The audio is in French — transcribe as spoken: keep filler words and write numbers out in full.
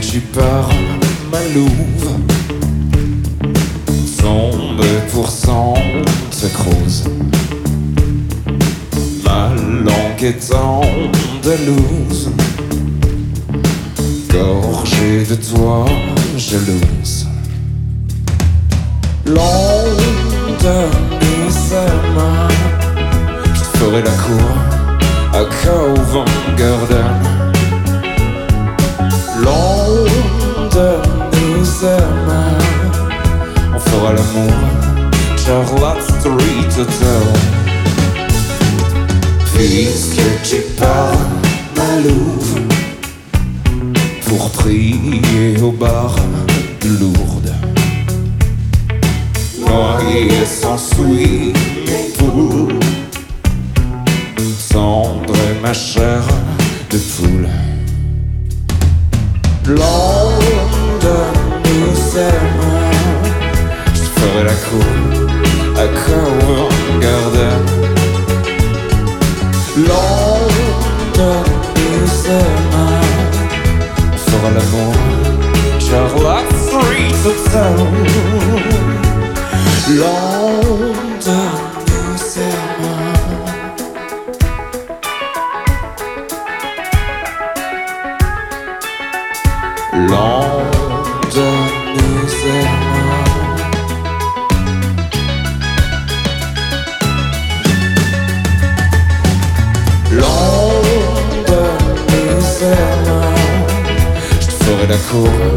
tu pars, ma louve. Cent pour cent te crouse. Ma langue étant de loose, gorgée de toi, jalouse. Long de ses mains, je te ferai la cour à Covent Garden. Long de ses mains, on fera l'amour, Charlotte Street Hotel. Puisque tu pars, ma louve, pour prier au bar de Lourdes, noyé sans souillé pour cendre ma chair de poule. Long de ses mains, je te ferai la cour à Covent Garden. Long de ses mains, on fera l'amour, Charlotte Street Hotel. Long de ses mains. Long de ses mains. Long de ses mains, je te ferai la cour